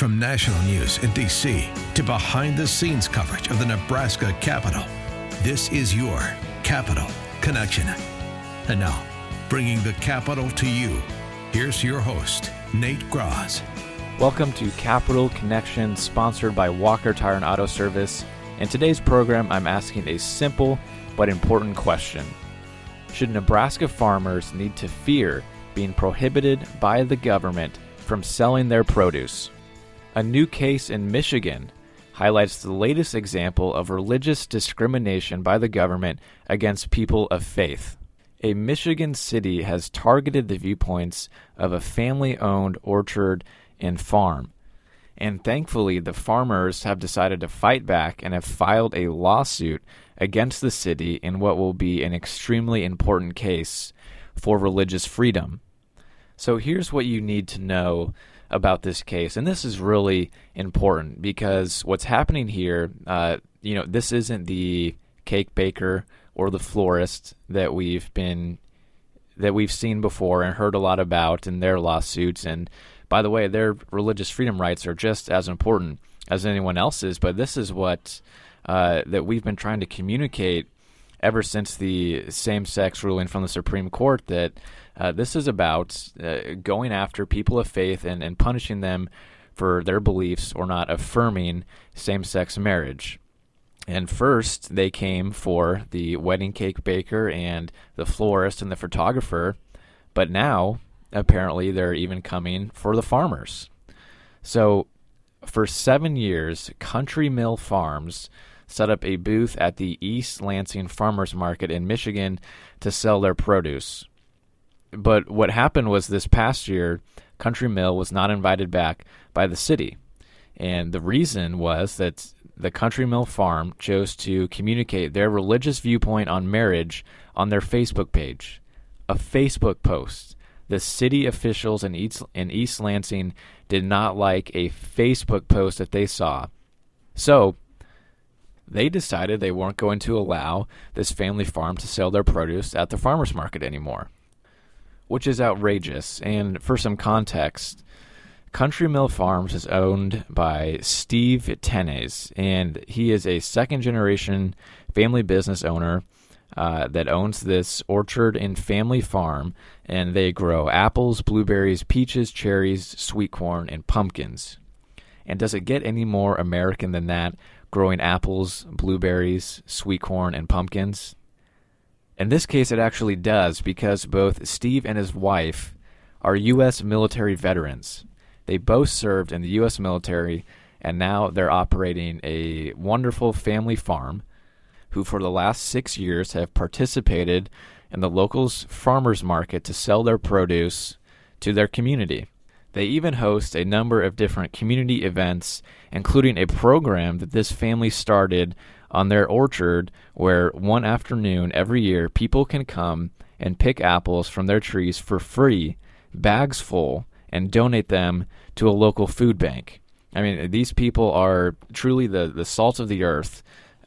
From national news in D.C. to behind-the-scenes coverage of the Nebraska Capitol, this is your Capitol Connection. And now, bringing the Capitol to you, here's your host, Nate Graz. Welcome to Capitol Connection, sponsored by Walker Tire and Auto Service. In today's program, I'm asking a simple but important question. Should Nebraska farmers need to fear being prohibited by the government from selling their produce? A new case in Michigan highlights the latest example of religious discrimination by the government against people of faith. A Michigan city has targeted the viewpoints of a family-owned orchard and farm. And thankfully, the farmers have decided to fight back and have filed a lawsuit against the city in what will be an extremely important case for religious freedom. So here's what you need to know about this case, and this is really important because what's happening here, this isn't the cake baker or the florist that we've seen before and heard a lot about in their lawsuits. And by the way, their religious freedom rights are just as important as anyone else's. But this is what that we've been trying to communicate ever since the same-sex ruling from the Supreme Court, that this is about going after people of faith and punishing them for their beliefs or not affirming same-sex marriage. And first, they came for the wedding cake baker and the florist and the photographer, but now, apparently, they're even coming for the farmers. So, for 7 years, Country Mill Farms set up a booth at the East Lansing Farmers Market in Michigan to sell their produce. But what happened was this past year, Country Mill was not invited back by the city. And the reason was that the Country Mill Farm chose to communicate their religious viewpoint on marriage on their Facebook page. A Facebook post. The city officials in East Lansing did not like a Facebook post that they saw. So they decided they weren't going to allow this family farm to sell their produce at the farmers market anymore, which is outrageous. And for some context, Country Mill Farms is owned by Steve Tenes, and he is a second-generation family business owner that owns this orchard and family farm, and they grow apples, blueberries, peaches, cherries, sweet corn, and pumpkins. And does it get any more American than that, growing apples, blueberries, sweet corn, and pumpkins? In this case, it actually does, because both Steve and his wife are U.S. military veterans. They both served in the U.S. military, and now they're operating a wonderful family farm who for the last 6 years have participated in the locals' farmers market to sell their produce to their community. They even host a number of different community events, including a program that this family started on their orchard where one afternoon every year people can come and pick apples from their trees for free, bags full, and donate them to a local food bank. I mean, these people are truly the salt of the earth,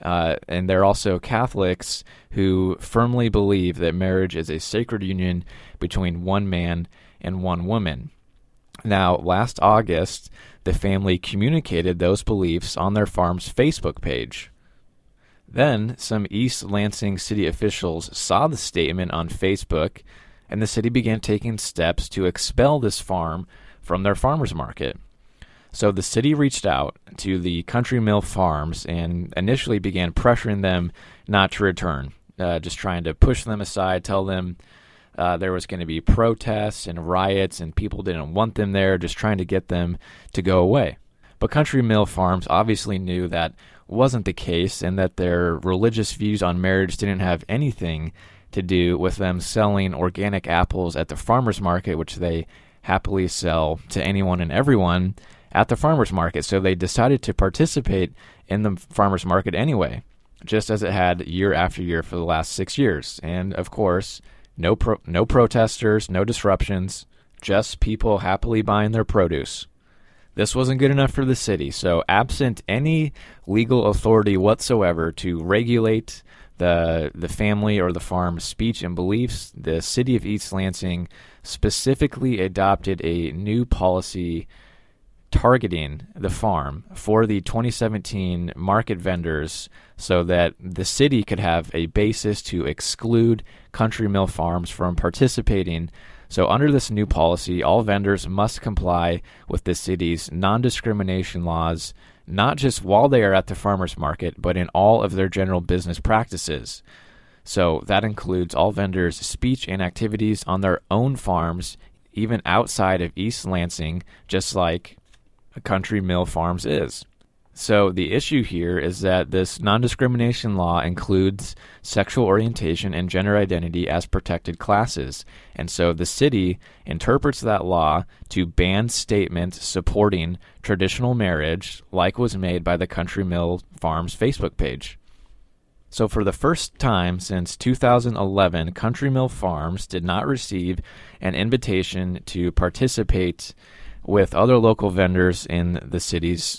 and they're also Catholics who firmly believe that marriage is a sacred union between one man and one woman. Now, last August, the family communicated those beliefs on their farm's Facebook page. Then, some East Lansing city officials saw the statement on Facebook, and the city began taking steps to expel this farm from their farmers market. So the city reached out to the Country Mill Farms and initially began pressuring them not to return, just trying to push them aside, tell them there was going to be protests and riots and people didn't want them there, just trying to get them to go away. But Country Mill Farms obviously knew that wasn't the case and that their religious views on marriage didn't have anything to do with them selling organic apples at the farmers market, which they happily sell to anyone and everyone at the farmers market. So they decided to participate in the farmers market anyway, just as it had year after year for the last 6 years. And of course, no protesters, no disruptions, just people happily buying their produce. This wasn't good enough for the city, so absent any legal authority whatsoever to regulate the family or the farm's speech and beliefs, the city of East Lansing specifically adopted a new policy targeting the farm for the 2017 market vendors so that the city could have a basis to exclude Country Mill Farms from participating. So under this new policy, all vendors must comply with the city's non-discrimination laws, not just while they are at the farmers market, but in all of their general business practices. So that includes all vendors' speech and activities on their own farms, even outside of East Lansing, just like Country Mill Farms is. So the issue here is that this non-discrimination law includes sexual orientation and gender identity as protected classes. And so the city interprets that law to ban statements supporting traditional marriage, like was made by the Country Mill Farms Facebook page. So for the first time since 2011, Country Mill Farms did not receive an invitation to participate with other local vendors in the city's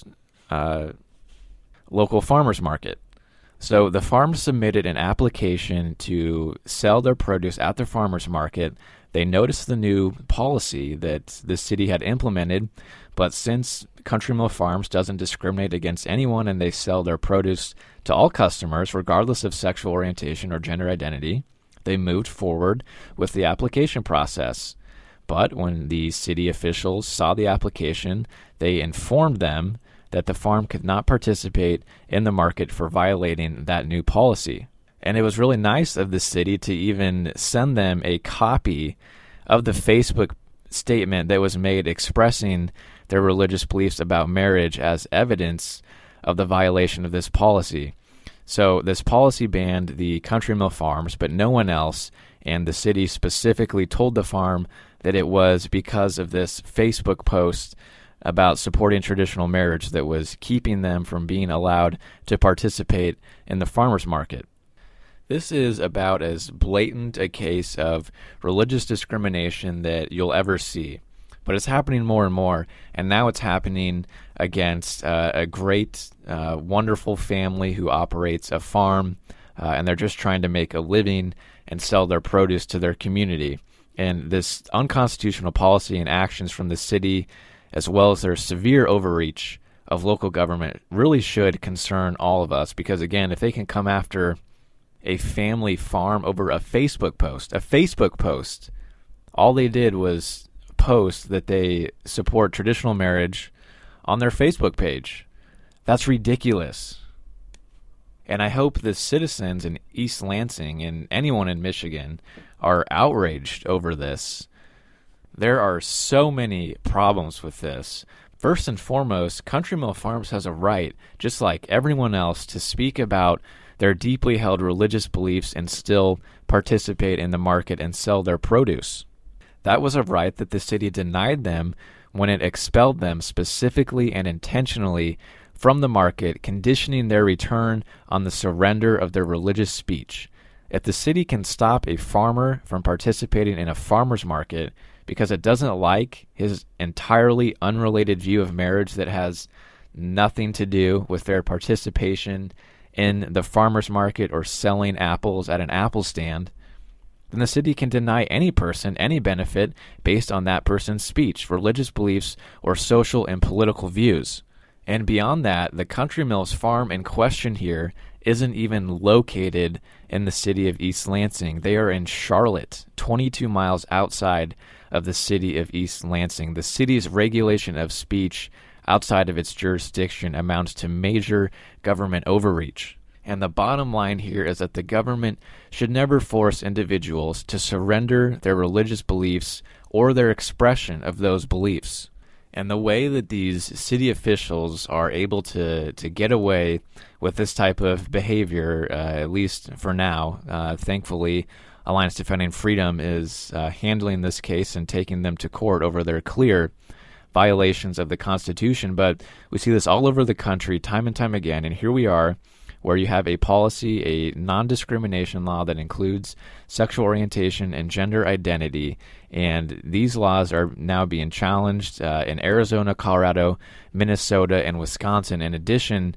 local farmers market. So the farm submitted an application to sell their produce at the farmers market. They noticed the new policy that the city had implemented, but since Country Mill Farms doesn't discriminate against anyone and they sell their produce to all customers, regardless of sexual orientation or gender identity, they moved forward with the application process. But when the city officials saw the application, they informed them that the farm could not participate in the market for violating that new policy. And it was really nice of the city to even send them a copy of the Facebook statement that was made expressing their religious beliefs about marriage as evidence of the violation of this policy. So this policy banned the Country Mill Farms, but no one else, and the city specifically told the farm that it was because of this Facebook post about supporting traditional marriage that was keeping them from being allowed to participate in the farmers market. This is about as blatant a case of religious discrimination that you'll ever see. But it's happening more and more, and now it's happening against a great, wonderful family who operates a farm, and they're just trying to make a living and sell their produce to their community. And this unconstitutional policy and actions from the city, as well as their severe overreach of local government, really should concern all of us, because, again, if they can come after a family farm over a Facebook post, all they did was post that they support traditional marriage on their Facebook page. That's ridiculous. And I hope the citizens in East Lansing and anyone in Michigan are outraged over this. There are so many problems with this. First and foremost, Country Mill Farms has a right, just like everyone else, to speak about their deeply held religious beliefs and still participate in the market and sell their produce. That was a right that the city denied them when it expelled them specifically and intentionally from the market, conditioning their return on the surrender of their religious speech. If the city can stop a farmer from participating in a farmer's market because it doesn't like his entirely unrelated view of marriage that has nothing to do with their participation in the farmer's market or selling apples at an apple stand, then the city can deny any person any benefit based on that person's speech, religious beliefs, or social and political views. And beyond that, the Country Mills farm in question here isn't even located in the city of East Lansing. They are in Charlotte, 22 miles outside of the city of East Lansing. The city's regulation of speech outside of its jurisdiction amounts to major government overreach. And the bottom line here is that the government should never force individuals to surrender their religious beliefs or their expression of those beliefs. And the way that these city officials are able to get away with this type of behavior, at least for now, thankfully, Alliance Defending Freedom is handling this case and taking them to court over their clear violations of the Constitution. But we see this all over the country time and time again, and here we are, where you have a policy, a non-discrimination law that includes sexual orientation and gender identity, and these laws are now being challenged in Arizona, Colorado, Minnesota, and Wisconsin, in addition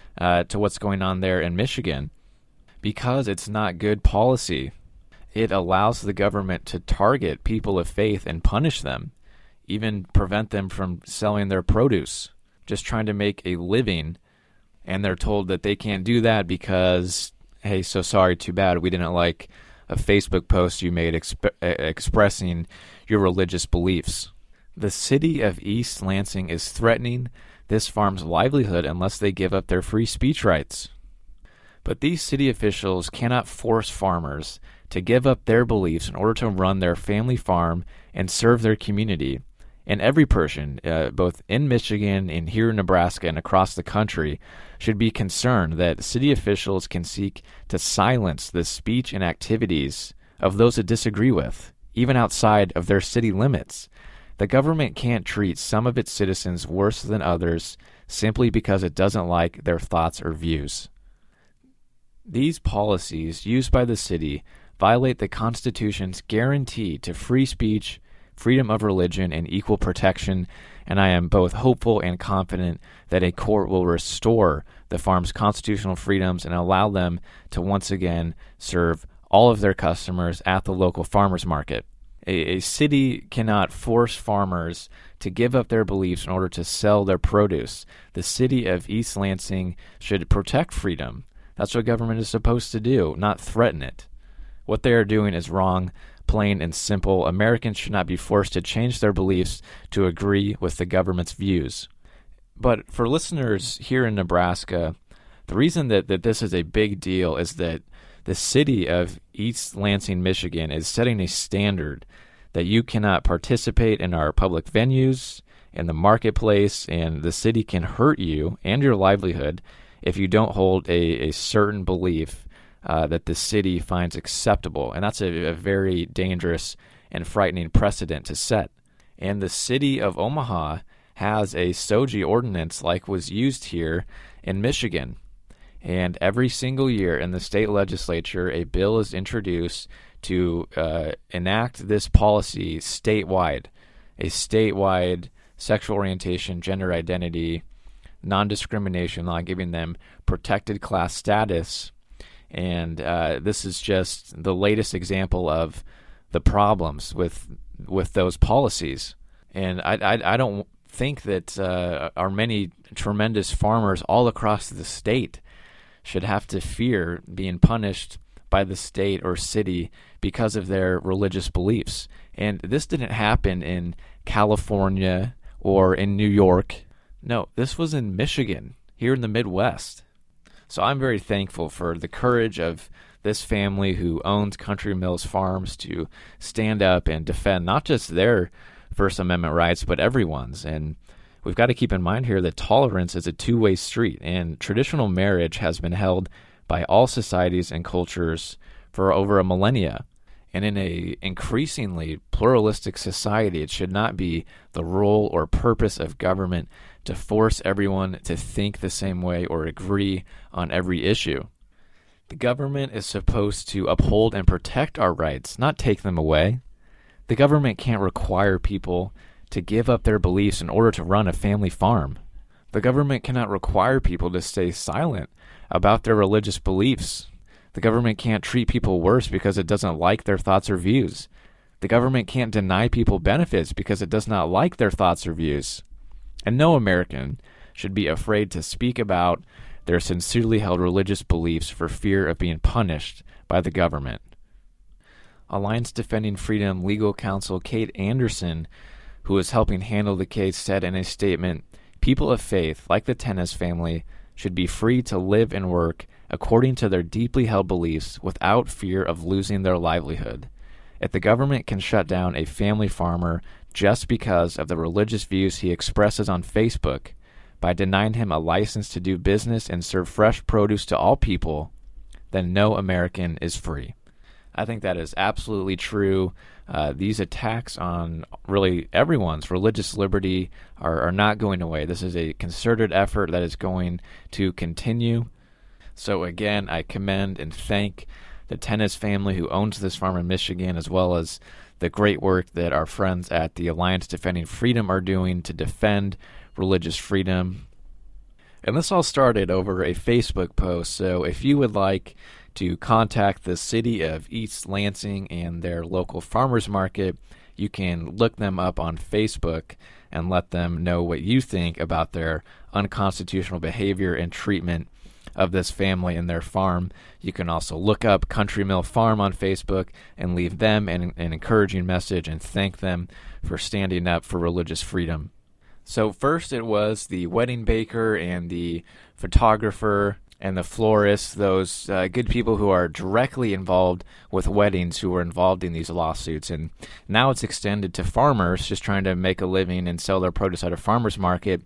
to what's going on there in Michigan. Because it's not good policy, it allows the government to target people of faith and punish them. even prevent them from selling their produce, just trying to make a living. And they're told that they can't do that because, hey, so sorry, too bad, we didn't like a Facebook post you made expressing your religious beliefs. The city of East Lansing is threatening this farm's livelihood unless they give up their free speech rights. But these city officials cannot force farmers to give up their beliefs in order to run their family farm and serve their community. And every person, both in Michigan and here in Nebraska and across the country, should be concerned that city officials can seek to silence the speech and activities of those that disagree with, even outside of their city limits. The government can't treat some of its citizens worse than others simply because it doesn't like their thoughts or views. These policies used by the city violate the Constitution's guarantee to free speech, freedom of religion, and equal protection, and I am both hopeful and confident that a court will restore the farm's constitutional freedoms and allow them to once again serve all of their customers at the local farmers market. A city cannot force farmers to give up their beliefs in order to sell their produce. The city of East Lansing should protect freedom. That's what government is supposed to do, not threaten it. What they are doing is wrong, plain and simple. Americans should not be forced to change their beliefs to agree with the government's views. But for listeners here in Nebraska, the reason that this is a big deal is that the city of East Lansing, Michigan is setting a standard that you cannot participate in our public venues, in the marketplace, and the city can hurt you and your livelihood if you don't hold a certain belief that the city finds acceptable. And that's a very dangerous and frightening precedent to set. And the city of Omaha has a SOGI ordinance like was used here in Michigan. And every single year in the state legislature, a bill is introduced to enact this policy statewide, a statewide sexual orientation, gender identity, non-discrimination law, giving them protected class status. And this is just the latest example of the problems with those policies. And I don't think that our many tremendous farmers all across the state should have to fear being punished by the state or city because of their religious beliefs. And this didn't happen in California or in New York. No, this was in Michigan, here in the Midwest. So I'm very thankful for the courage of this family who owns Country Mills Farms to stand up and defend not just their First Amendment rights, but everyone's. And we've got to keep in mind here that tolerance is a two-way street, and traditional marriage has been held by all societies and cultures for over a millennia. And in a increasingly pluralistic society, it should not be the role or purpose of government to force everyone to think the same way or agree on every issue. The government is supposed to uphold and protect our rights, not take them away. The government can't require people to give up their beliefs in order to run a family farm. The government cannot require people to stay silent about their religious beliefs. The government can't treat people worse because it doesn't like their thoughts or views. The government can't deny people benefits because it does not like their thoughts or views. And no American should be afraid to speak about their sincerely held religious beliefs for fear of being punished by the government. Alliance Defending Freedom legal counsel Kate Anderson, who is helping handle the case, said in a statement, "People of faith, like the Tennis family, should be free to live and work according to their deeply held beliefs without fear of losing their livelihood. If the government can shut down a family farmer just because of the religious views he expresses on Facebook, by denying him a license to do business and serve fresh produce to all people, then no American is free." I think that is absolutely true. These attacks on really everyone's religious liberty are not going away. This is a concerted effort that is going to continue. So again, I commend and thank the Tennis family who owns this farm in Michigan, as well as the great work that our friends at the Alliance Defending Freedom are doing to defend religious freedom. And this all started over a Facebook post, so if you would like to contact the city of East Lansing and their local farmers market, you can look them up on Facebook and let them know what you think about their unconstitutional behavior and treatment of this family and their farm. You can also look up Country Mill Farm on Facebook and leave them an encouraging message and thank them for standing up for religious freedom. So first it was the wedding baker and the photographer and the florist, those good people who are directly involved with weddings who are involved in these lawsuits. And now it's extended to farmers just trying to make a living and sell their produce at a farmer's market.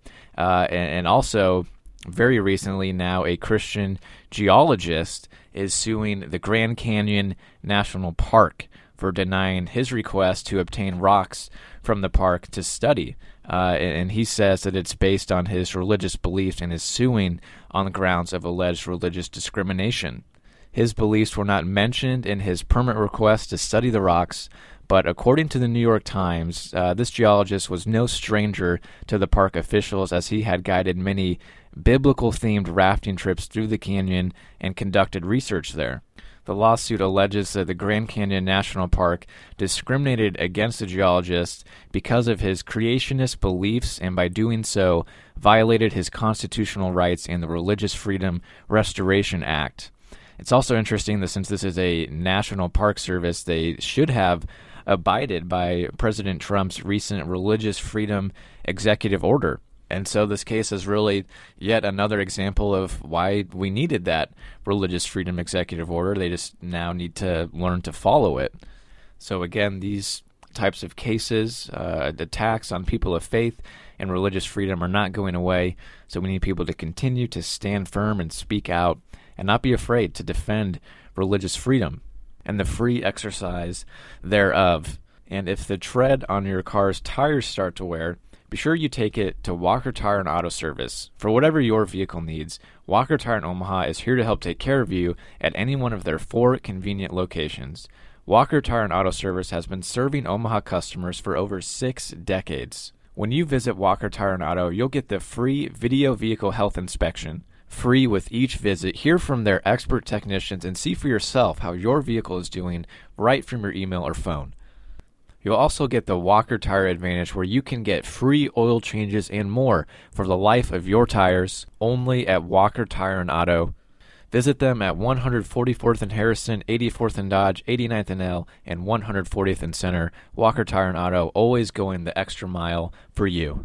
And also, very recently now, a Christian geologist is suing the Grand Canyon National Park for denying his request to obtain rocks from the park to study. And he says that it's based on his religious beliefs and is suing on the grounds of alleged religious discrimination. His beliefs were not mentioned in his permit request to study the rocks, but according to the New York Times, this geologist was no stranger to the park officials, as he had guided many biblical-themed rafting trips through the canyon and conducted research there. The lawsuit alleges that the Grand Canyon National Park discriminated against the geologist because of his creationist beliefs, and by doing so violated his constitutional rights and the Religious Freedom Restoration Act. It's also interesting that since this is a National Park Service, they should have abided by President Trump's recent Religious Freedom Executive Order. And so this case is really yet another example of why we needed that Religious Freedom Executive Order. They just now need to learn to follow it. So again, these types of cases, attacks on people of faith and religious freedom are not going away. So we need people to continue to stand firm and speak out and not be afraid to defend religious freedom and the free exercise thereof. And if the tread on your car's tires start to wear, be sure you take it to Walker Tire and Auto Service. For whatever your vehicle needs, Walker Tire in Omaha is here to help take care of you at any one of their 4 convenient locations. Walker Tire and Auto Service has been serving Omaha customers for over 6 decades. When you visit Walker Tire and Auto, you'll get the free video vehicle health inspection, free with each visit. Hear from their expert technicians and see for yourself how your vehicle is doing right from your email or phone. You'll also get the Walker Tire Advantage, where you can get free oil changes and more for the life of your tires, only at Walker Tire and Auto. Visit them at 144th and Harrison, 84th and Dodge, 89th and L, and 140th and Center. Walker Tire and Auto, always going the extra mile for you.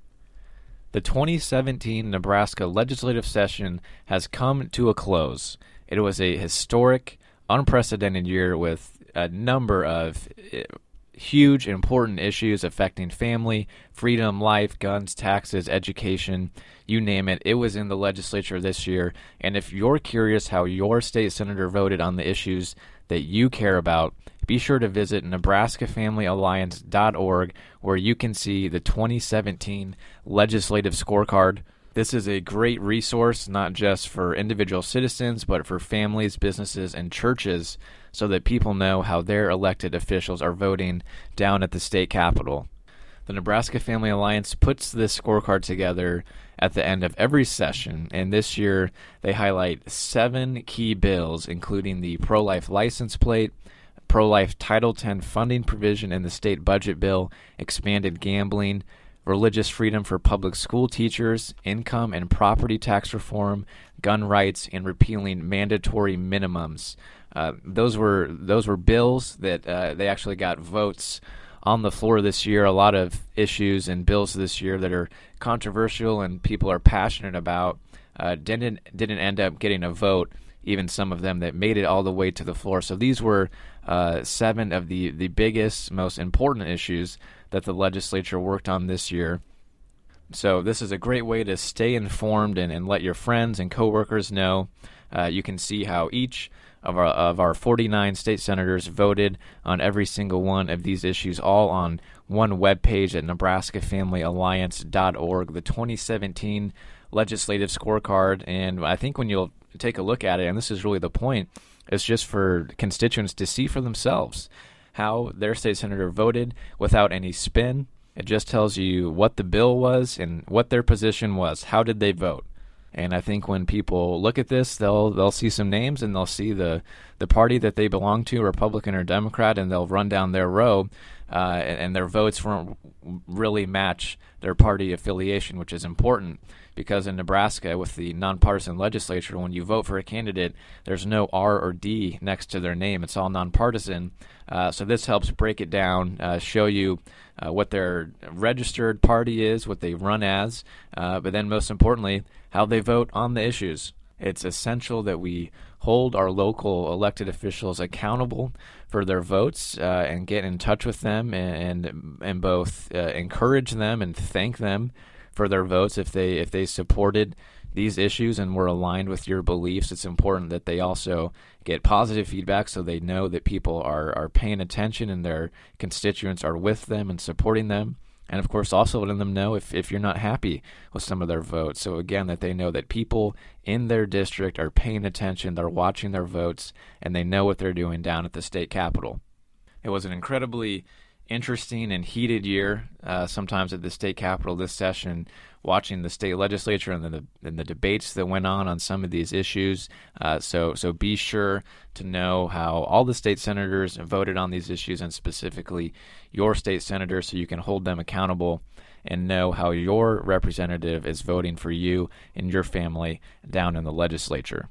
The 2017 Nebraska legislative session has come to a close. It was a historic, unprecedented year with a number of huge, important issues affecting family, freedom, life, guns, taxes, education, you name it. It was in the legislature this year. And if you're curious how your state senator voted on the issues that you care about, be sure to visit NebraskaFamilyAlliance.org, where you can see the 2017 legislative scorecard. This is a great resource, not just for individual citizens, but for families, businesses, and churches, so that people know how their elected officials are voting down at the state capitol. The Nebraska Family Alliance puts this scorecard together at the end of every session, and this year they highlight 7 key bills, including the pro-life license plate, pro-life Title X funding provision in the state budget bill, expanded gambling, religious freedom for public school teachers, income and property tax reform, gun rights, and repealing mandatory minimums. Those were bills that they actually got votes on the floor this year. A lot of issues and bills this year that are controversial and people are passionate about didn't end up getting a vote, even some of them that made it all the way to the floor. So these were 7 of the biggest, most important issues that the legislature worked on this year. So this is a great way to stay informed and let your friends and coworkers know. You can see how each of our 49 state senators voted on every single one of these issues, all on one webpage at NebraskaFamilyAlliance.org, the 2017 legislative scorecard. And I think when you'll take a look at it, and this is really the point, it's just for constituents to see for themselves how their state senator voted without any spin. It just tells you what the bill was and what their position was. How did they vote? And I think when people look at this, they'll see some names and they'll see the party that they belong to, Republican or Democrat, and they'll run down their row, and their votes won't really match their party affiliation, which is important because in Nebraska, with the nonpartisan legislature, when you vote for a candidate, there's no R or D next to their name. It's all nonpartisan. So this helps break it down, show you what their registered party is, what they run as, but then most importantly, how they vote on the issues. It's essential that we hold our local elected officials accountable for their votes and get in touch with them and both encourage them and thank them for their votes if they supported these issues and were aligned with your beliefs. It's important that they also get positive feedback so they know that people are paying attention and their constituents are with them and supporting them. And, of course, also letting them know if you're not happy with some of their votes. So, again, that they know that people in their district are paying attention, they're watching their votes, and they know what they're doing down at the state capitol. It was an incredibly interesting and heated year sometimes at the state capitol this session, watching the state legislature and the debates that went on some of these issues. So be sure to know how all the state senators voted on these issues, and specifically your state senator, so you can hold them accountable and know how your representative is voting for you and your family down in the legislature.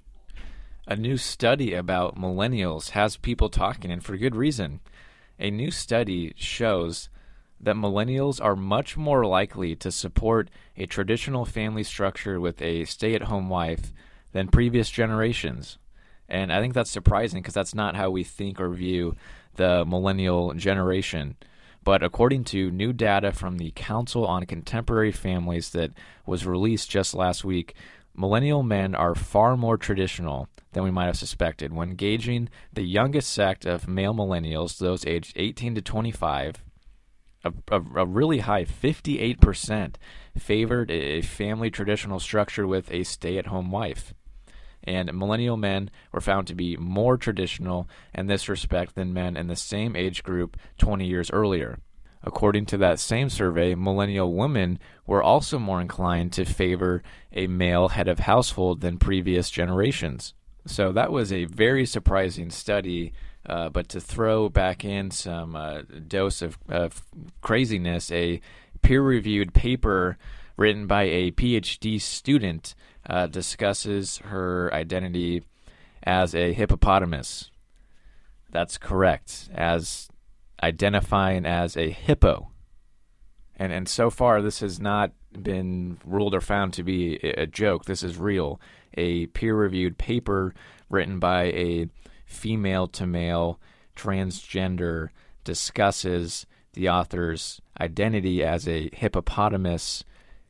A new study about millennials has people talking, and for good reason. A new study shows that millennials are much more likely to support a traditional family structure with a stay-at-home wife than previous generations. And I think that's surprising because that's not how we think or view the millennial generation. But according to new data from the Council on Contemporary Families that was released just last week, millennial men are far more traditional than we might have suspected. When gauging the youngest sect of male millennials, those aged 18 to 25, a really high 58% favored a family traditional structure with a stay-at-home wife. And millennial men were found to be more traditional in this respect than men in the same age group 20 years earlier. According to that same survey, millennial women were also more inclined to favor a male head of household than previous generations. So that was a very surprising study, but to throw back in some dose of craziness, a peer-reviewed paper written by a PhD student discusses her identity as a hippopotamus. That's correct, as identifying as a hippo. And so far, this has not been ruled or found to be a joke. This is real. A peer-reviewed paper written by a female-to-male transgender discusses the author's identity as a hippopotamus.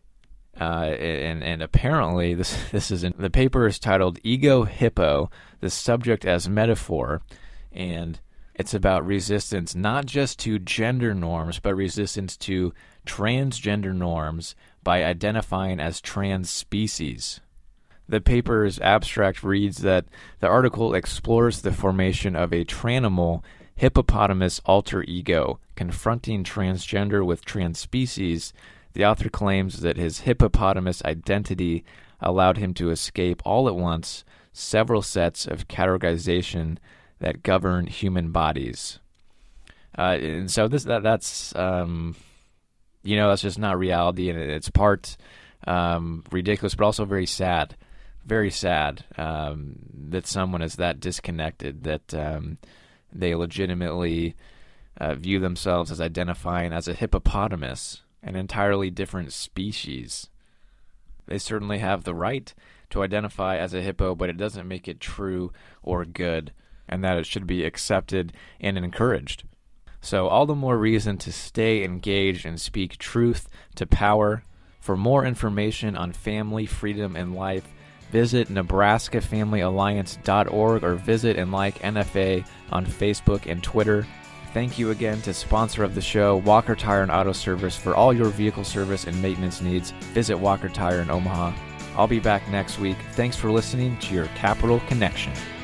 And apparently, the paper is titled Ego Hippo, the subject as metaphor, and it's about resistance not just to gender norms, but resistance to transgender norms by identifying as trans species. The paper's abstract reads that the article explores the formation of a tranimal hippopotamus alter ego, confronting transgender with trans species. The author claims that his hippopotamus identity allowed him to escape all at once several sets of categorization that govern human bodies. And so that's just not reality, and it's part ridiculous, but also very sad. Very sad that someone is that disconnected, that they legitimately view themselves as identifying as a hippopotamus, an entirely different species. They certainly have the right to identify as a hippo, but it doesn't make it true or good, and that it should be accepted and encouraged. So all the more reason to stay engaged and speak truth to power. For more information on family, freedom, and life, visit NebraskaFamilyAlliance.org or visit and like NFA on Facebook and Twitter. Thank you again to sponsor of the show, Walker Tire and Auto Service. For all your vehicle service and maintenance needs, visit Walker Tire in Omaha. I'll be back next week. Thanks for listening to your Capital Connection.